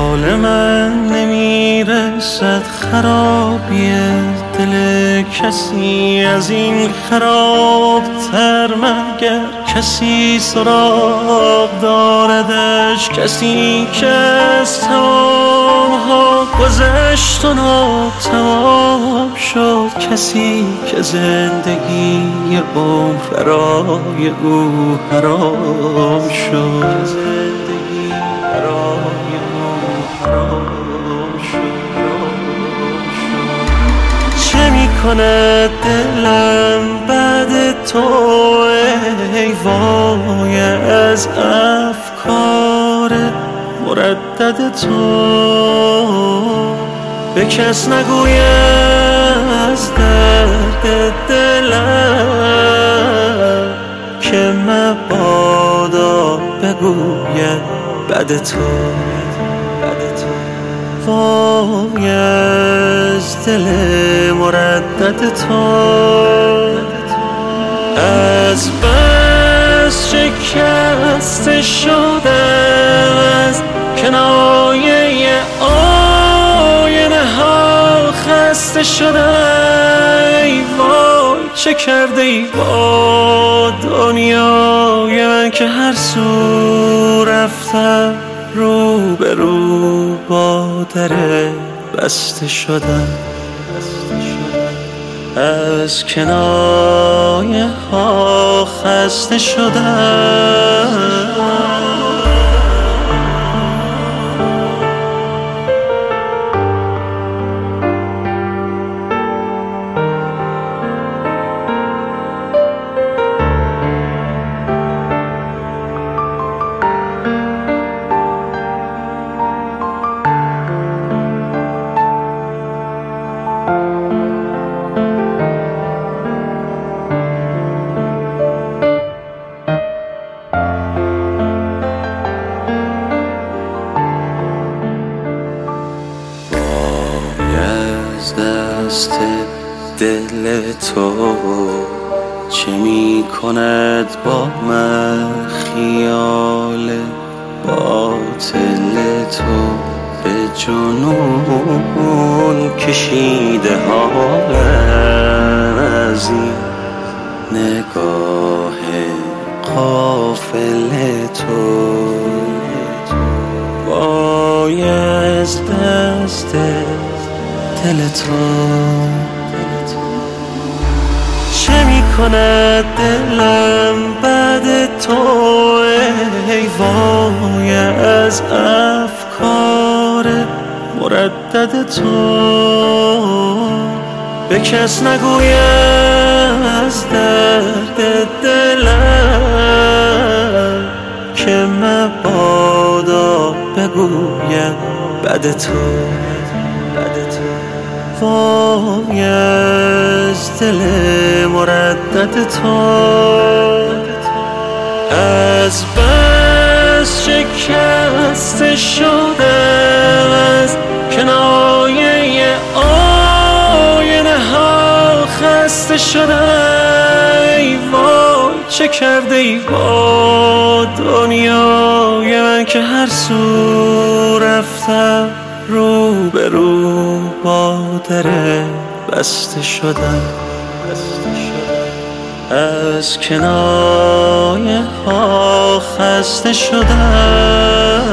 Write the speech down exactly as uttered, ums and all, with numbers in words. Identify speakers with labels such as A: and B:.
A: حال من نمیرسد خرابی دل کسی از این خرابتر مگر کسی سراغ داردش، کسی که از تمامها گذشت و ناتمام شد، کسی که زندگی عمر برای او حرام شد، زندگی برای او حرام شد. چه میکند دلم بعد تو ای وای از افکار مردد تو؟ به کس نگویم از درد دلم که مبادا بگویم بعد تو. وای از دل مردد تو، از بس شکسته شدم از کنایه آینه ها، خسته شدم ای وای چه کرده ای با دنیای من که هر سو رفتم رو به رو با در بسته شدم. از کنایه ها خسته شدم. دست دل تو چه می کند با من خیال باطل تو؟ به جنون کشیده حالم از این نگاه غافل تو. وای از دست دل تو چه می کند دلم بعد تو ای وای از افکار مردد تو؟ به کس نگویم از درد دلم که مبادا بگویم بعد تو. وای از دل مردد تو، از بس شکسته شدم از کنایه آینه ها، خسته شدم ای وای چه کرده ای با دنیای من که هر سو رفتم رو به رو با در بسته شدم. از کنایه ها خسته شدم.